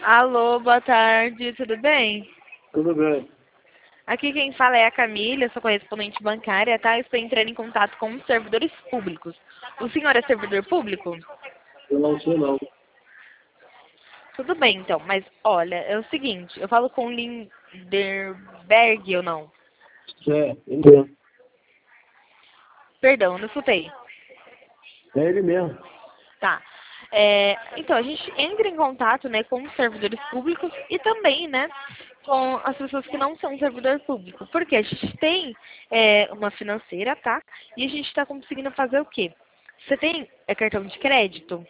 Alô, boa tarde, tudo bem? Tudo bem. Aqui quem fala é a Camila, eu sou correspondente bancária, tá? Eu estou entrando em contato com os servidores públicos. O senhor é servidor público? Eu não sei não. Tudo bem, então, mas olha, é o seguinte, eu falo com o Linderberg ou não? Ele mesmo. Perdão, não escutei. É ele mesmo. Tá. Então, a gente entra em contato, né, com os servidores públicos e também, né, com as pessoas que não são servidor público. Porque a gente tem uma financeira, tá? E a gente está conseguindo fazer o quê? Você tem cartão de crédito?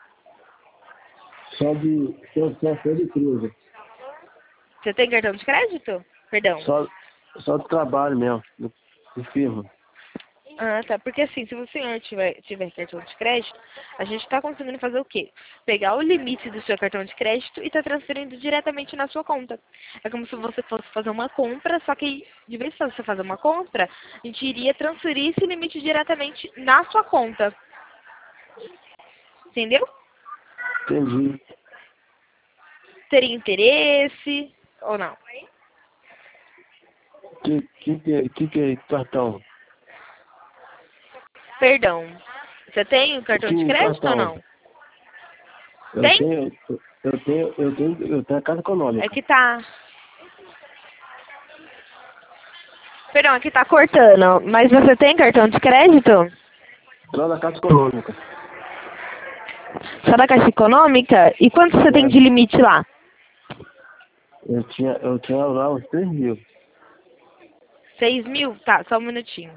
Só de cruza. Você tem cartão de crédito? Perdão. Só de trabalho mesmo. De firma. Ah, tá. Porque assim, se o senhor tiver cartão de crédito, a gente está conseguindo fazer o quê? Pegar o limite do seu cartão de crédito e tá transferindo diretamente na sua conta. É como se você fosse fazer uma compra, só que de vez em você fazer uma compra, a gente iria transferir esse limite diretamente na sua conta. Entendeu? Entendi. Teria interesse ou não? Que é cartão? Perdão. Você tem o cartão de Que crédito ou cartão? não? Eu Tem? tenho, eu tenho a Caixa É Econômica. que tá. Perdão, aqui tá cortando. Mas você tem cartão de crédito? Lá na Caixa Econômica. Só da Caixa Econômica? E quanto você tem É. de limite lá? Eu tinha lá uns 3.000. 6.000? Tá, só um minutinho.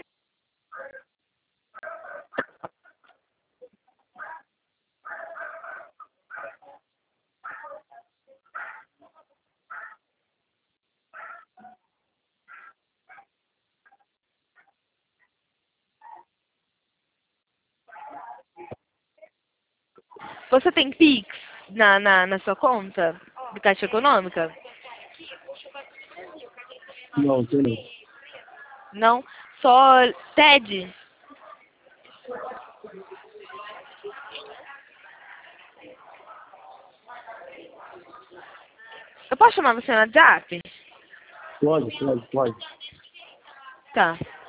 Você tem Pix na sua conta de Caixa Econômica? Não, tem não. Não? Só TED? Eu posso chamar você no WhatsApp? Pode. Tá.